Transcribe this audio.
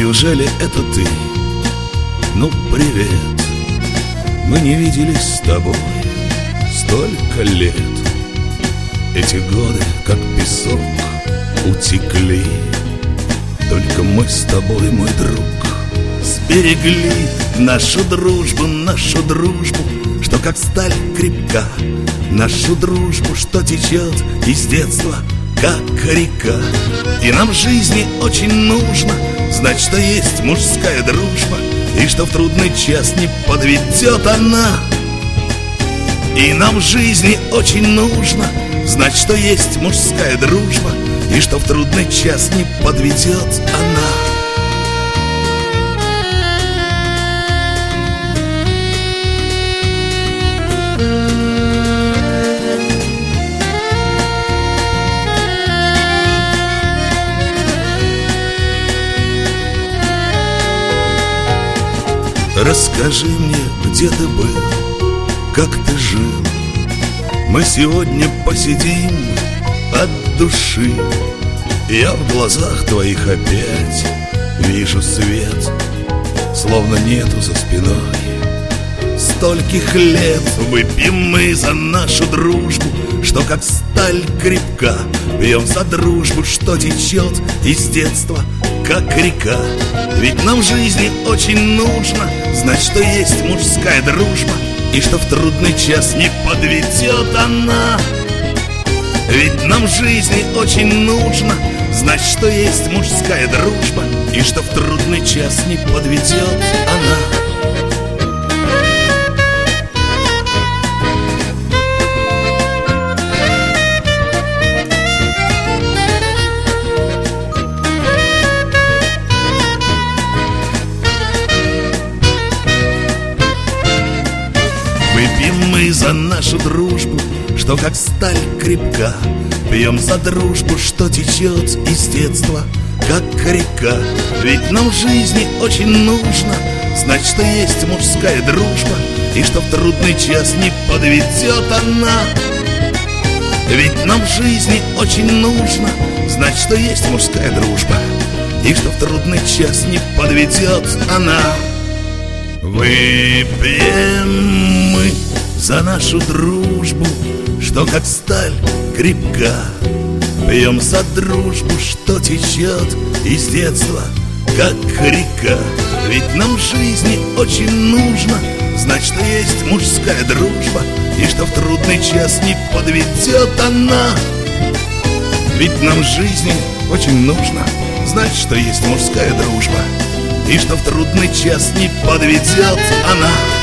Неужели это ты? Ну, привет. Мы не виделись с тобой столько лет. Эти годы, как песок, утекли. Только мы с тобой, мой друг, сберегли нашу дружбу, что как сталь крепка. Нашу дружбу, что течет из детства, как река. И нам в жизни очень нужно знать, что есть мужская дружба, и что в трудный час не подведет она. И нам в жизни очень нужно знать, что есть мужская дружба, и что в трудный час не подведет она. Расскажи мне, где ты был, как ты жил. Мы сегодня посидим от души. Я в глазах твоих опять вижу свет, словно нету за спиной стольких лет. Выпьем мы за нашу дружбу, что как сталь крепка. Пьем за дружбу, что течет из детства, как река. Ведь нам в жизни очень нужно знать, что есть мужская дружба, и что в трудный час не подведет она. Ведь нам в жизни очень нужно знать, что есть мужская дружба, и что в трудный час не подведет она. Выпьем мы за нашу дружбу, что как сталь крепка. Пьем за дружбу, что течет из детства, как река. Ведь нам в жизни очень нужно знать, что есть мужская дружба, и что в трудный час не подведет она. Ведь нам в жизни очень нужно знать, что есть мужская дружба, и что в трудный час не подведет она. Выпьем мы за нашу дружбу, что как сталь крепка. Пьем за дружбу, что течет из детства, как река. Ведь нам в жизни очень нужно знать, что есть мужская дружба, и что в трудный час не подведет она. Ведь нам в жизни очень нужно знать, что есть мужская дружба, и что в трудный час не подведет она.